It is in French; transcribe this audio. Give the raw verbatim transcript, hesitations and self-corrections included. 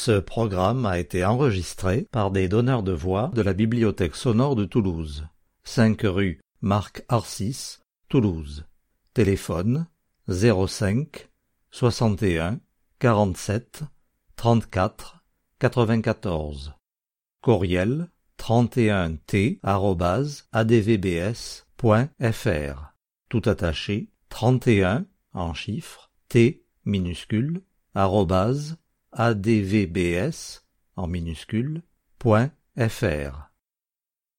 Ce programme a été enregistré par des donneurs de voix de la Bibliothèque sonore de Toulouse, cinq rue Marc Arcis, Toulouse. Téléphone zéro cinq soixante et un quarante-sept trente-quatre quatre-vingt-quatorze. Courriel trente et un T arobase a d v b s point f r. Tout attaché, trente et un en chiffres, T minuscule, arobase a d v b s en minuscule, point f r.